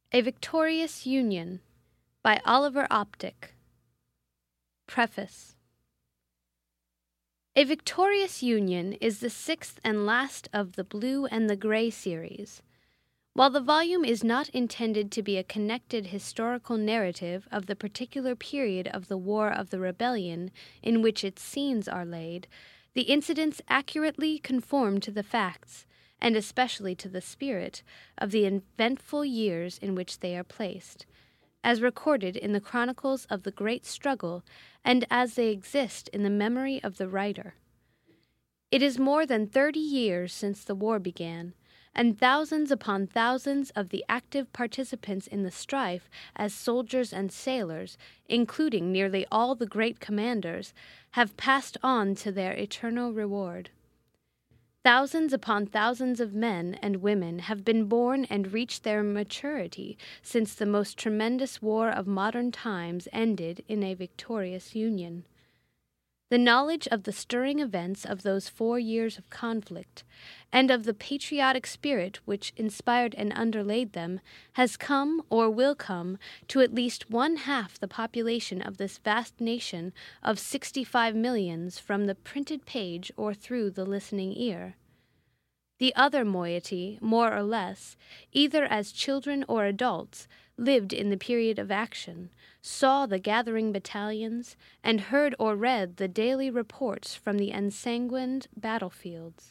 A Victorious Union by Oliver Optic. Preface. A Victorious Union is the sixth and last of the Blue and the Grey series. While the volume is not intended to be a connected historical narrative of the particular period of the War of the Rebellion in which its scenes are laid, the incidents accurately conform to the facts, and especially to the spirit, of the eventful years in which they are placed, as recorded in the chronicles of the great struggle and as they exist in the memory of the writer. It is more than 30 years since the war began, and thousands upon thousands of the active participants in the strife as soldiers and sailors, including nearly all the great commanders, have passed on to their eternal reward. Thousands upon thousands of men and women have been born and reached their maturity since the most tremendous war of modern times ended in a victorious union. The knowledge of the stirring events of those 4 years of conflict, and of the patriotic spirit which inspired and underlaid them, has come, or will come, to at least 1/2 the population of this vast nation of 65 millions from the printed page or through the listening ear. The other moiety, more or less, either as children or adults, lived in the period of action, saw the gathering battalions, and heard or read the daily reports from the ensanguined battlefields.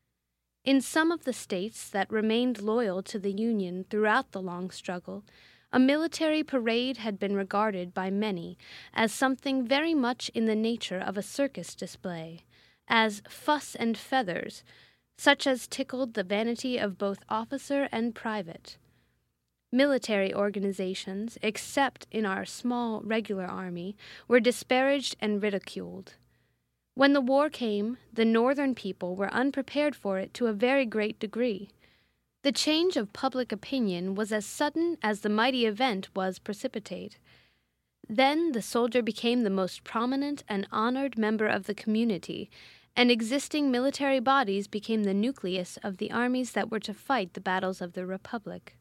In some of the states that remained loyal to the Union throughout the long struggle, a military parade had been regarded by many as something very much in the nature of a circus display, as fuss and feathers, such as tickled the vanity of both officer and private. Military organizations, except in our small regular army, were disparaged and ridiculed. When the war came, the northern people were unprepared for it to a very great degree. The change of public opinion was as sudden as the mighty event was precipitate. Then the soldier became the most prominent and honored member of the community, and existing military bodies became the nucleus of the armies that were to fight the battles of the Republic.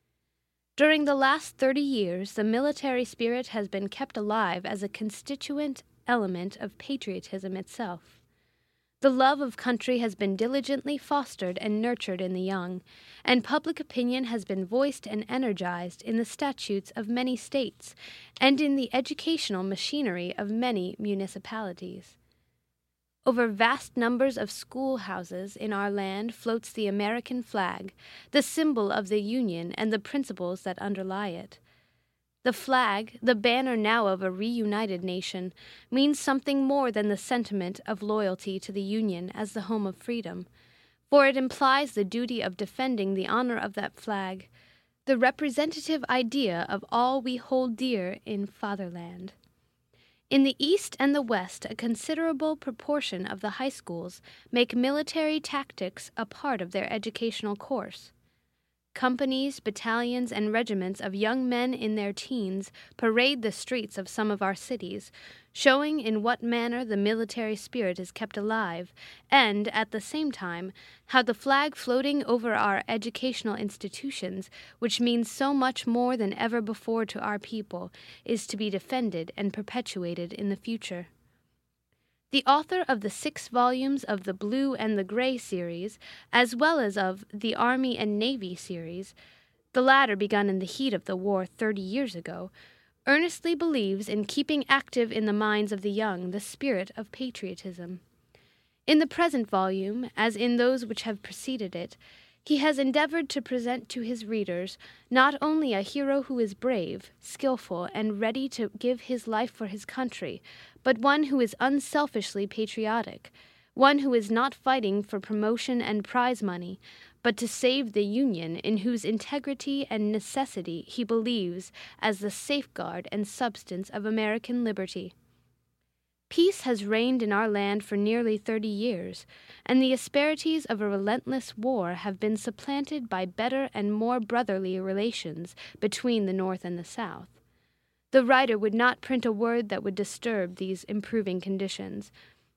During the last 30 years, the military spirit has been kept alive as a constituent element of patriotism itself. The love of country has been diligently fostered and nurtured in the young, and public opinion has been voiced and energized in the statutes of many states and in the educational machinery of many municipalities. Over vast numbers of schoolhouses in our land floats the American flag, the symbol of the Union and the principles that underlie it. The flag, the banner now of a reunited nation, means something more than the sentiment of loyalty to the Union as the home of freedom, for it implies the duty of defending the honor of that flag, the representative idea of all we hold dear in fatherland. In the East and the West, a considerable proportion of the high schools make military tactics a part of their educational course. Companies, battalions, and regiments of young men in their teens parade the streets of some of our cities, showing in what manner the military spirit is kept alive, and, at the same time, how the flag floating over our educational institutions, which means so much more than ever before to our people, is to be defended and perpetuated in the future. The author of the 6 volumes of the Blue and the Grey series, as well as of the Army and Navy series, the latter begun in the heat of the war 30 years ago, earnestly believes in keeping active in the minds of the young the spirit of patriotism. In the present volume, as in those which have preceded it, he has endeavored to present to his readers not only a hero who is brave, skillful, and ready to give his life for his country, but one who is unselfishly patriotic, one who is not fighting for promotion and prize money, but to save the Union in whose integrity and necessity he believes as the safeguard and substance of American liberty. Peace has reigned in our land for nearly 30 years, and the asperities of a relentless war have been supplanted by better and more brotherly relations between the North and the South. The writer would not print a word that would disturb these improving conditions.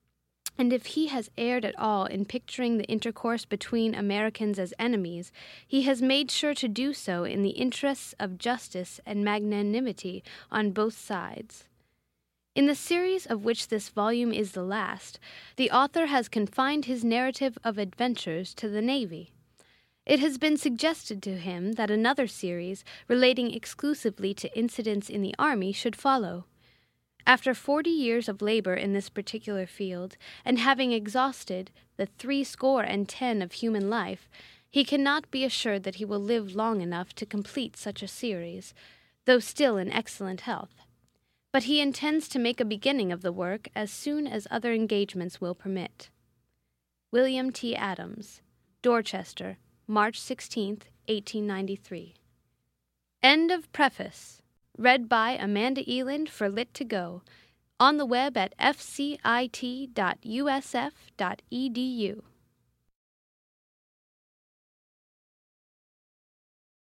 And if he has erred at all in picturing the intercourse between Americans as enemies, he has made sure to do so in the interests of justice and magnanimity on both sides. In the series of which this volume is the last, the author has confined his narrative of adventures to the Navy. It has been suggested to him that another series, relating exclusively to incidents in the Army, should follow. After 40 years of labor in this particular field, and having exhausted the 70 of human life, he cannot be assured that he will live long enough to complete such a series, though still in excellent health. But he intends to make a beginning of the work as soon as other engagements will permit. William T. Adams, Dorchester, March 16, 1893. End of preface. Read by Amanda Eland for Lit2Go. On the web at fcit.usf.edu.